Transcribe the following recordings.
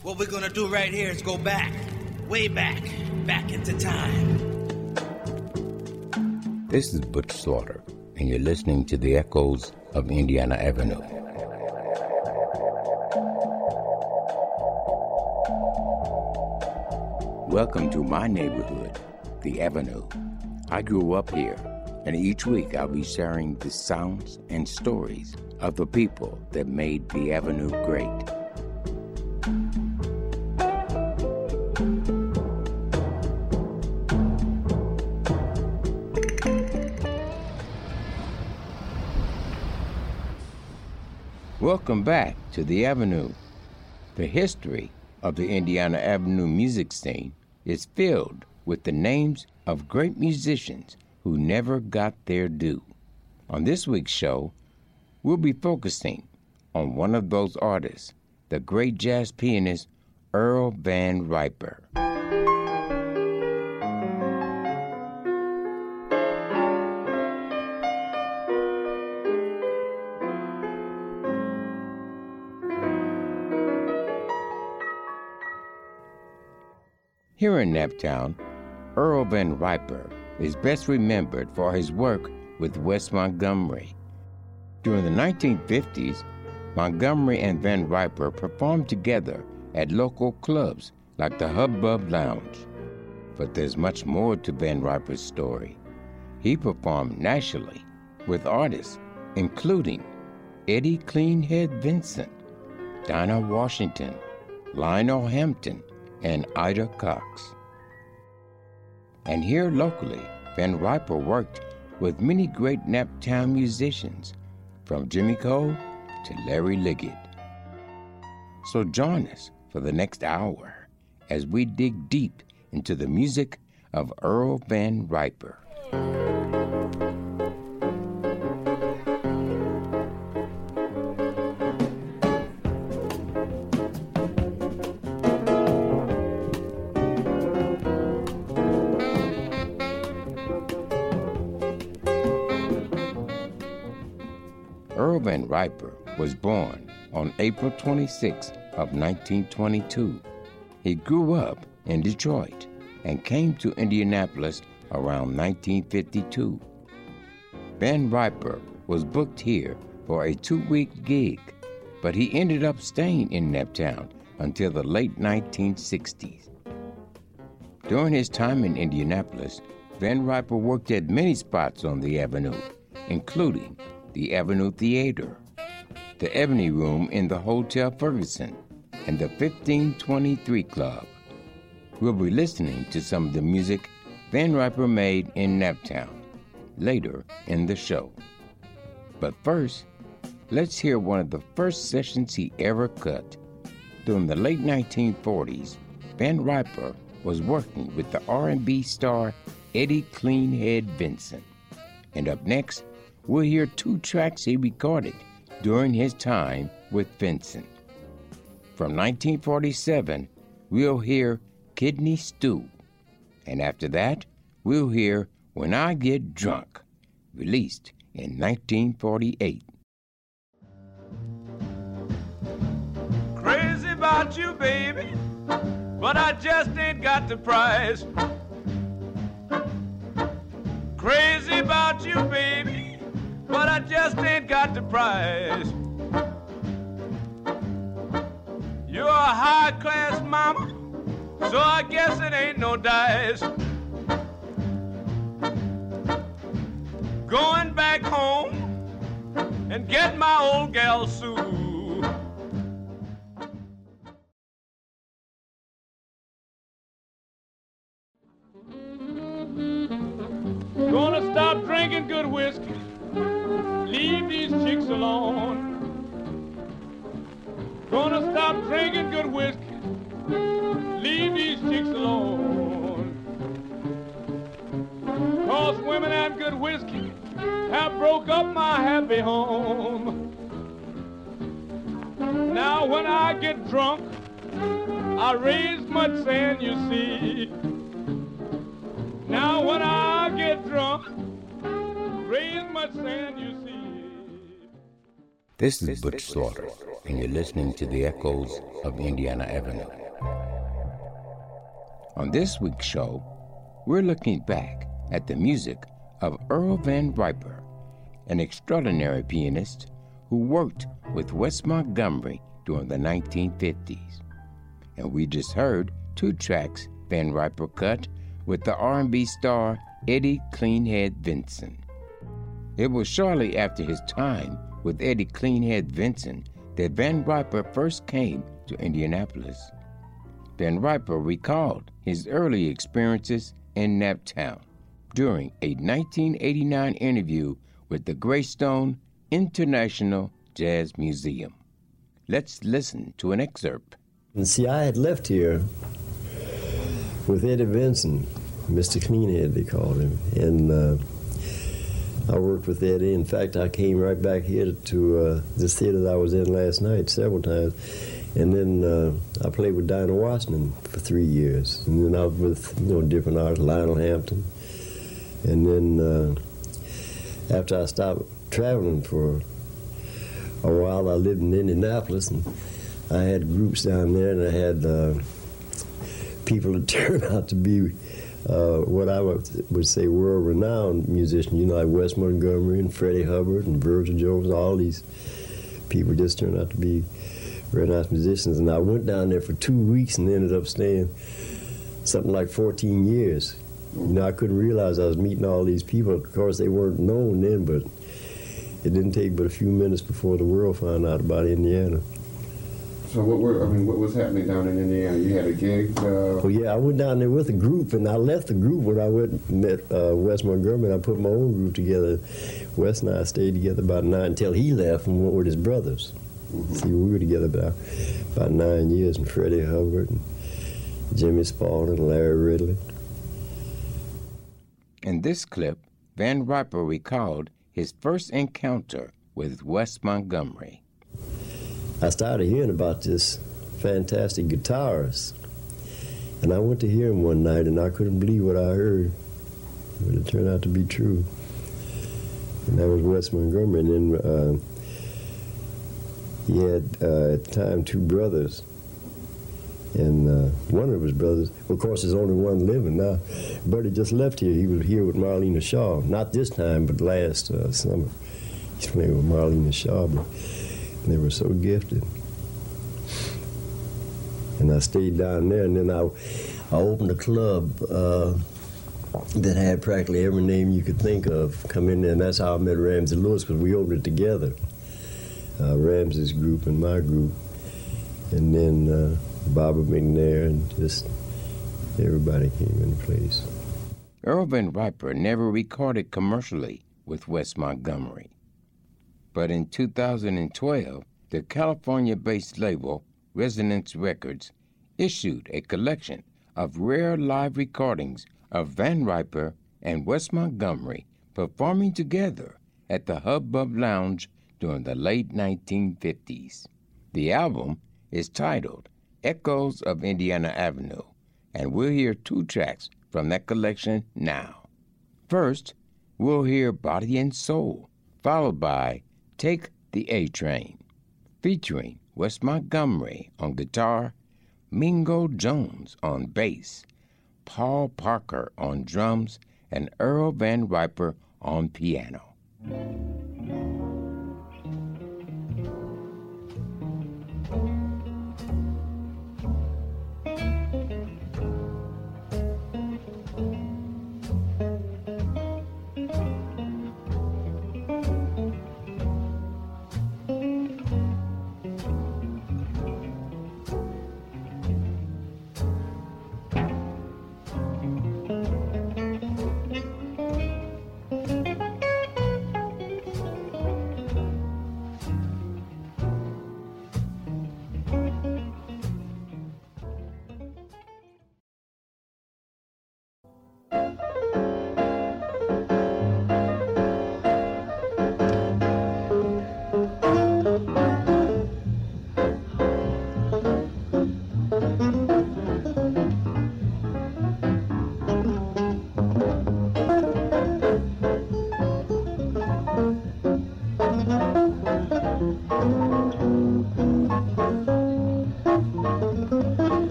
What we're gonna do right here is go back, way back into time. This is Butch Slaughter, and you're listening to the echoes of Indiana Avenue. Welcome to my neighborhood, the Avenue. I grew up here, and each week I'll be sharing the sounds and stories of the people that made the Avenue great. Welcome back to the Avenue. The history of the Indiana Avenue music scene is filled with the names of great musicians who never got their due. On this week's show, we'll be focusing on one of those artists, the great jazz pianist Earl Van Riper. Here in Naptown, Earl Van Riper is best remembered for his work with Wes Montgomery. During the 1950s, Montgomery and Van Riper performed together at local clubs like the Hubbub Lounge. But there's much more to Van Riper's story. He performed nationally with artists including Eddie Cleanhead Vincent, Dinah Washington, Lionel Hampton, and Ida Cox. And here locally, Van Riper worked with many great Naptown musicians, from Jimmy Cole to Larry Liggett. So join us for the next hour as we dig deep into the music of Earl Van Riper. Earl Van Riper was born on April 26 of 1922. He grew up in Detroit and came to Indianapolis around 1952. Van Riper was booked here for a 2-week gig, but he ended up staying in Naptown until the late 1960s. During his time in Indianapolis, Van Riper worked at many spots on the Avenue, including the Avenue Theater, the Ebony Room in the Hotel Ferguson, and the 1523 Club. We'll be listening to some of the music Van Riper made in Naptown later in the show. But first, let's hear one of the first sessions he ever cut. During the late 1940s, Van Riper was working with the R&B star Eddie Cleanhead Vincent. And up next, we'll hear 2 tracks he recorded during his time with Vincent. From 1947, we'll hear Kidney Stew. And after that, we'll hear When I Get Drunk, released in 1948. Crazy about you, baby, but I just ain't got the price. Crazy about you, baby, but I just ain't got the price. You're a high-class mama, so I guess it ain't no dice. Going back home and get my old gal Sue. Gonna stop drinking good whiskey, leave these chicks alone. Gonna stop drinking good whiskey, leave these chicks alone. 'Cause women and good whiskey have broke up my happy home. Now when I get drunk, I raise much sand, you see. Now when I get drunk, raise much sand, you see. This is Butch Slaughter, and you're listening to the Echoes of Indiana Avenue. On this week's show, we're looking back at the music of Earl Van Riper, an extraordinary pianist who worked with Wes Montgomery during the 1950s. And we just heard 2 tracks Van Riper cut with the R&B star Eddie Cleanhead Vinson. It was shortly after his time with Eddie Cleanhead Vinson that Van Riper first came to Indianapolis. Van Riper recalled his early experiences in Naptown during a 1989 interview with the Greystone International Jazz Museum. Let's listen to an excerpt. And see, I had left here with Eddie Vinson, Mr. Cleanhead they called him, and I worked with Eddie. In fact, I came right back here to this theater that I was in last night several times. And then I played with Dinah Washington for 3 years. And then I was with different artists, Lionel Hampton. And then after I stopped traveling for a while, I lived in Indianapolis, and I had groups down there, and I had people that turned out to be what I would say world-renowned musicians, like Wes Montgomery and Freddie Hubbard and Virgil Jones. All these people just turned out to be very nice musicians. And I went down there for 2 weeks and ended up staying something like 14 years. I couldn't realize I was meeting all these people. Of course, they weren't known then, but it didn't take but a few minutes before the world found out about Indiana. So what was happening down in Indiana? You had a gig? Well, yeah, I went down there with a group, and I left the group when I went and met Wes Montgomery, and I put my own group together. Wes and I stayed together about 9 until he left and went with his brothers. Mm-hmm. See, we were together about 9 years, and Freddie Hubbard, and Jimmy Spalding, and Larry Ridley. In this clip, Van Riper recalled his first encounter with Wes Montgomery. I started hearing about this fantastic guitarist, and I went to hear him one night, and I couldn't believe what I heard, but it turned out to be true. And that was Wes Montgomery. And then he had, at the time, 2 brothers, and one of his brothers, of course, there's only one living now, but he just left here. He was here with Marlena Shaw, not this time, but last summer. He's playing with Marlena Shaw, but they were so gifted. And I stayed down there, and then I opened a club that had practically every name you could think of come in there, and that's how I met Ramsey Lewis, because we opened it together. Ramsey's group and my group, and then Barbara McNair, and just everybody came into place. Earl Van Riper never recorded commercially with Wes Montgomery. But in 2012, the California-based label Resonance Records issued a collection of rare live recordings of Van Riper and Wes Montgomery performing together at the Hubbub Lounge during the late 1950s. The album is titled Echoes of Indiana Avenue, and we'll hear 2 tracks from that collection now. First, we'll hear Body and Soul, followed by Take the A-Train, featuring Wes Montgomery on guitar, Mingo Jones on bass, Paul Parker on drums, and Earl Van Riper on piano.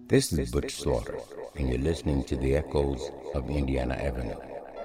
This is Butch Slaughter, and you're listening to the echoes of Indiana Avenue.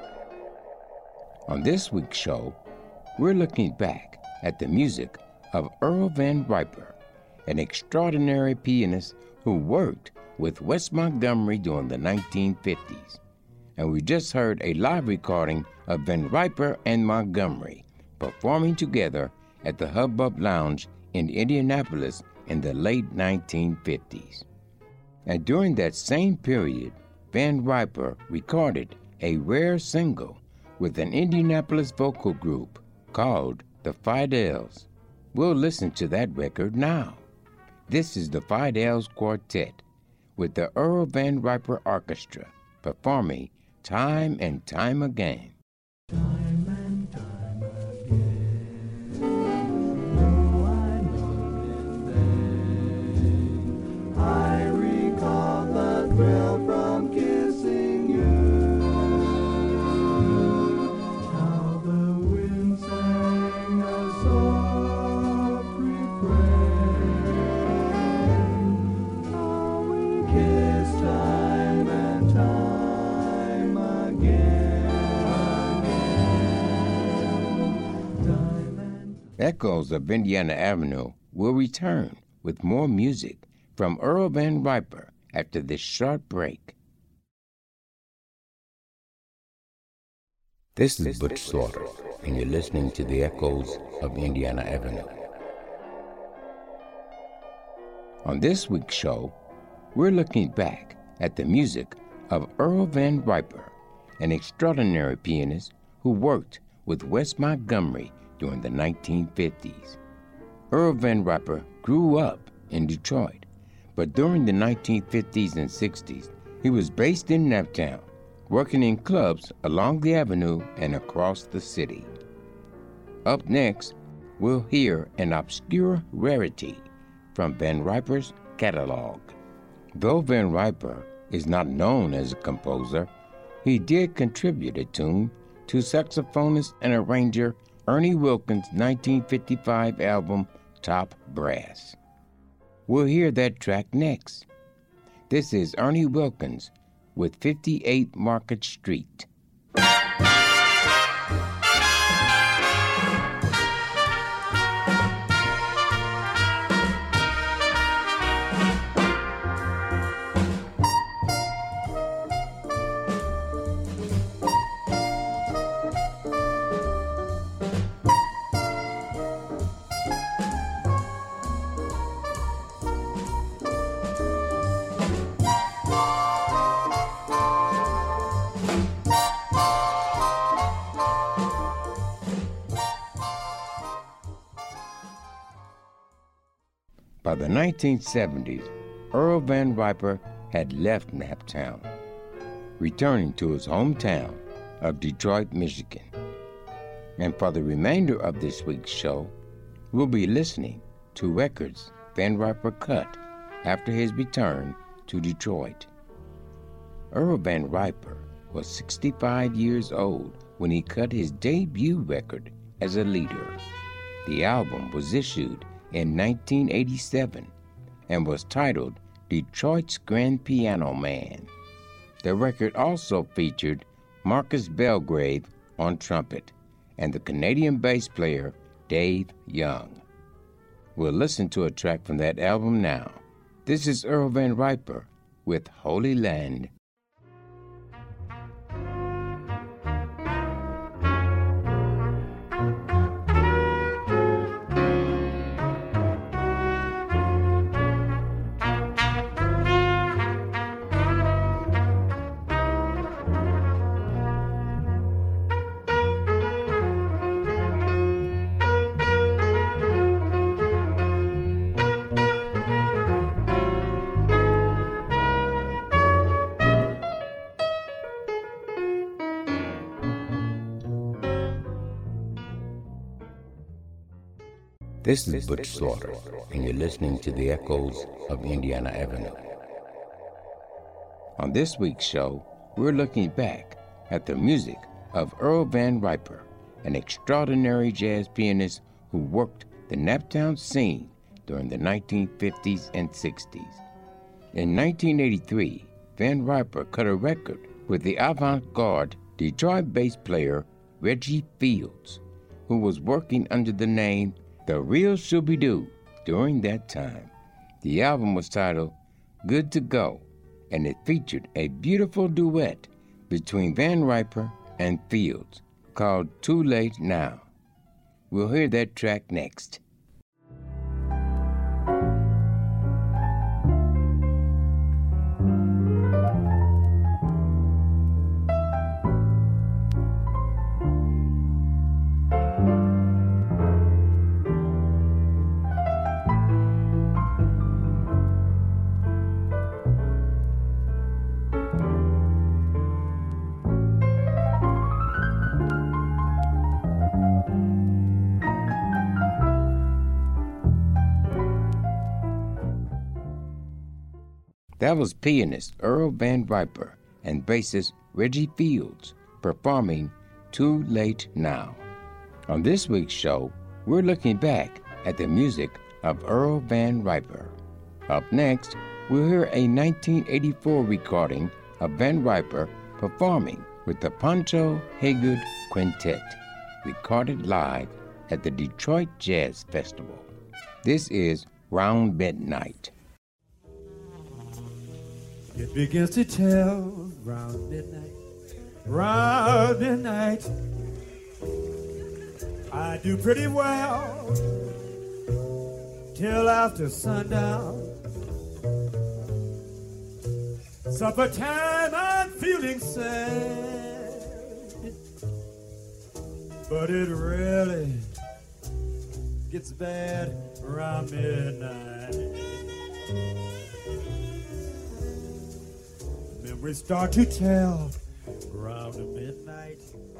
On this week's show, we're looking back at the music of Earl Van Riper, an extraordinary pianist who worked with Wes Montgomery during the 1950s. And we just heard a live recording of Van Riper and Montgomery performing together at the Hubbub Lounge in Indianapolis in the late 1950s. And during that same period, Van Riper recorded a rare single with an Indianapolis vocal group called the Fidels. We'll listen to that record now. This is the Fidels Quartet with the Earl Van Riper Orchestra performing Time and Time Again. Time and time again, oh, I loved it then. I recall the thrill from kissing you. How the wind sang a soft refrain. How we kissed time and time again. Echoes of Indiana Avenue will return with more music from Earl Van Riper after this short break. This is Butch Slaughter, and you're listening to the echoes of Indiana Avenue. On this week's show, we're looking back at the music of Earl Van Riper, an extraordinary pianist who worked with Wes Montgomery during the 1950s. Earl Van Riper grew up in Detroit, but during the 1950s and 60s, he was based in Naptown, working in clubs along the avenue and across the city. Up next, we'll hear an obscure rarity from Van Riper's catalog. Though Van Riper is not known as a composer, he did contribute a tune to saxophonist and arranger Ernie Wilkins' 1955 album, Top Brass. We'll hear that track next. This is Ernie Wilkins with 58 Market Street. By the 1970s, Earl Van Riper had left Naptown, returning to his hometown of Detroit, Michigan. And for the remainder of this week's show, we'll be listening to records Van Riper cut after his return to Detroit. Earl Van Riper was 65 years old when he cut his debut record as a leader. The album was issued in 1987 and was titled Detroit's Grand Piano Man. The record also featured Marcus Belgrave on trumpet and the Canadian bass player Dave Young. We'll listen to a track from that album now. This is Earl Van Riper with Holy Land. This is Butch Slaughter, and you're listening to the echoes of Indiana Avenue. On this week's show, we're looking back at the music of Earl Van Riper, an extraordinary jazz pianist who worked the Naptown scene during the 1950s and 60s. In 1983, Van Riper cut a record with the avant-garde Detroit bass player Reggie Fields, who was working under the name The Real Shooby-Doo during that time. The album was titled Good to Go, and it featured a beautiful duet between Van Riper and Fields called Too Late Now. We'll hear that track next. That was pianist Earl Van Riper and bassist Reggie Fields performing Too Late Now. On this week's show, we're looking back at the music of Earl Van Riper. Up next, we'll hear a 1984 recording of Van Riper performing with the Pancho Haygood Quintet, recorded live at the Detroit Jazz Festival. This is Round Midnight. It begins to tell round midnight, I do pretty well till after sundown. Supper time, I'm feeling sad, but it really gets bad around midnight. Memories start to tell round midnight.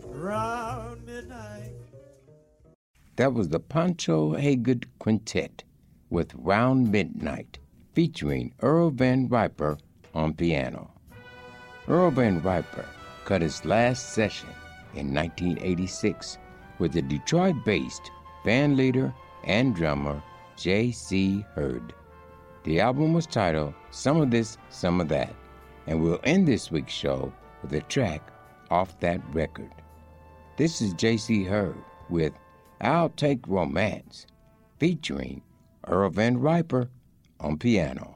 That was the Pancho Haygood Quintet with Round Midnight, featuring Earl Van Riper on piano. Earl Van Riper cut his last session in 1986 with the Detroit-based band leader and drummer J.C. Hurd. The album was titled Some of This, Some of That, and we'll end this week's show with a track off that record. This is J.C. Hurd with I'll Take Romance, featuring Earl Van Riper on piano.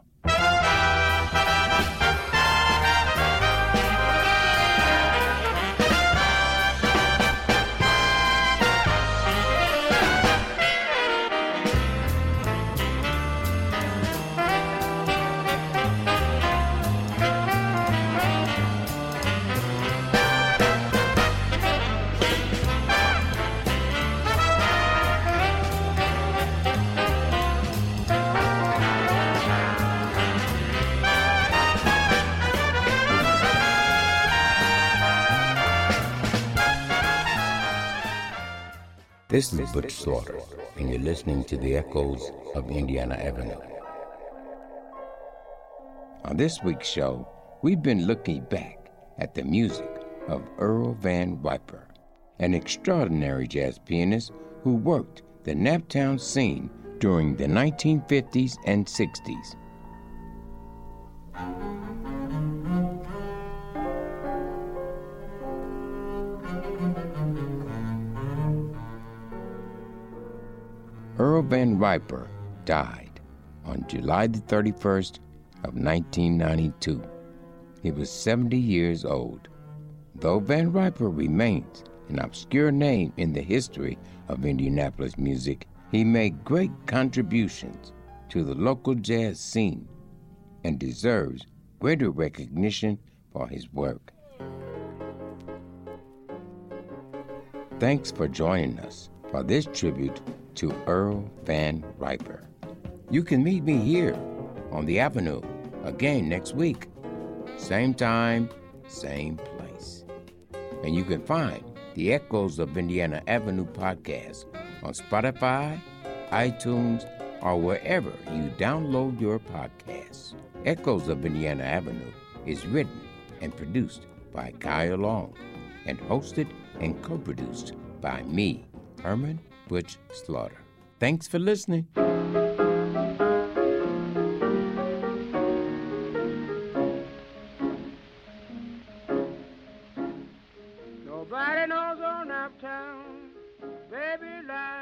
This is Butch Slaughter, and you're listening to the Echoes of Indiana Avenue. On this week's show, we've been looking back at the music of Earl Van Riper, an extraordinary jazz pianist who worked the Naptown scene during the 1950s and 60s. Earl Van Riper died on July the 31st of 1992. He was 70 years old. Though Van Riper remains an obscure name in the history of Indianapolis music, he made great contributions to the local jazz scene and deserves greater recognition for his work. Thanks for joining us for this tribute to Earl Van Riper. You can meet me here on the Avenue again next week. Same time, same place. And you can find the Echoes of Indiana Avenue podcast on Spotify, iTunes, or wherever you download your podcasts. Echoes of Indiana Avenue is written and produced by Kyle Long and hosted and co-produced by me, Herman Butch Slaughter. Thanks for listening. town, baby, lie